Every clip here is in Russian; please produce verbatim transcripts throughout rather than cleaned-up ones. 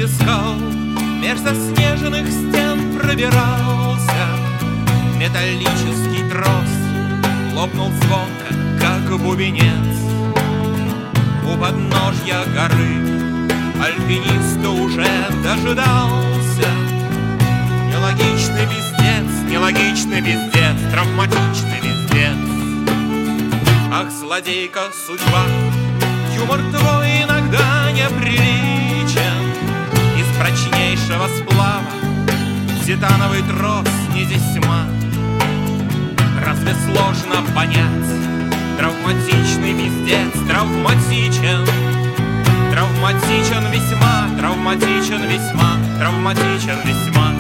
среди скал меж заснеженных стен пробирался. Металлический трос лопнул звонко, как бубенец. У подножья горы альпиниста уже дожидался. Нелогичный пиздец, нелогичный пиздец, травматичный пиздец. Ах, злодейка судьба, юмор твой иногда неприличен. Из прочнейшего сплава титановый трос не тесьма. Разве сложно понять? Травматичный пиздец, травматичен. Травматичен весьма, травматичен весьма, травматичен весьма.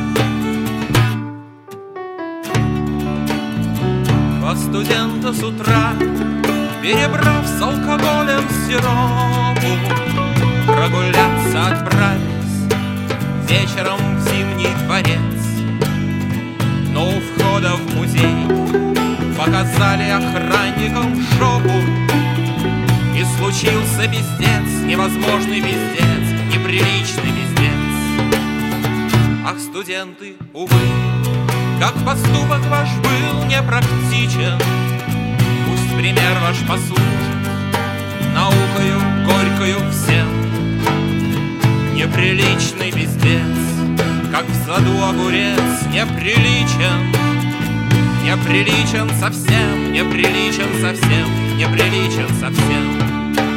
Два студента с утра, перебрав с алкоголем сиропу, прогуляться отправились вечером в Зимний дворец. Но у входа в музей показали охранникам жопу. И случился пиздец, невозможный пиздец, неприличный пиздец. Ах, студенты, увы, как поступок ваш был непрактичен. Пусть пример ваш послужит наукою горькою всем. Неприличный пиздец, как в саду огурец, неприличен. Неприличен совсем, неприличен совсем, неприличен совсем.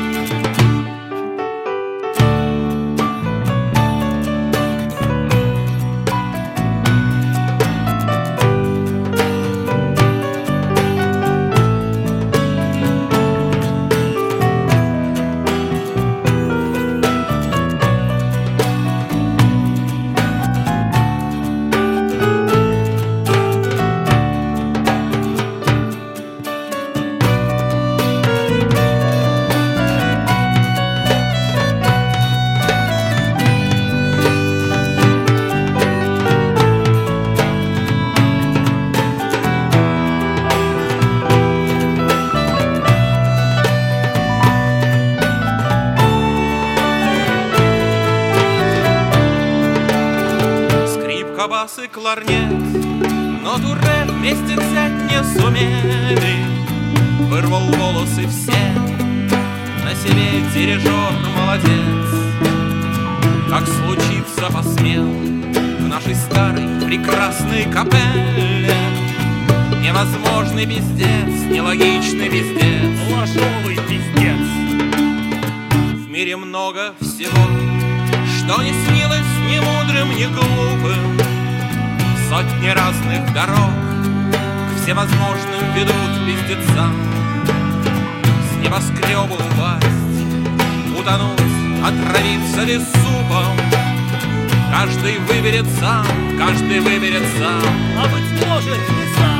Бас и кларнет, но дуре вместе взять не сумели. Вырвал волосы все, на себе дирижер молодец. Как случиться посмел в нашей старой прекрасной капелле. Невозможный пиздец, нелогичный пиздец, ложовый пиздец. В мире много всего, что не снилось ни мудрым, ни глупым. Сотни разных дорог к всевозможным ведут пиздецам. С небоскреба упасть, утонуть, отравиться ли супом. Каждый выберет сам, каждый выберет сам. А быть может, не сам.